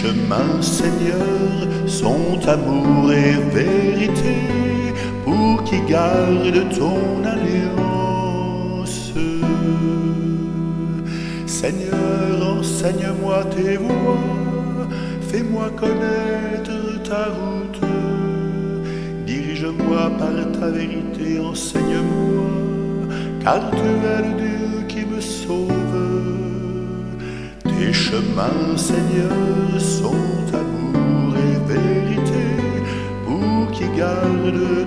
chemins, Seigneur, sont amour et vérité, pour qui garde ton alliance. Seigneur, enseigne-moi tes voies, fais-moi connaître ta route, dirige-moi par ta vérité, enseigne-moi, car tu es le Dieu qui me sauve. Tes chemins, Seigneur, sont amour et vérité, pour qui garde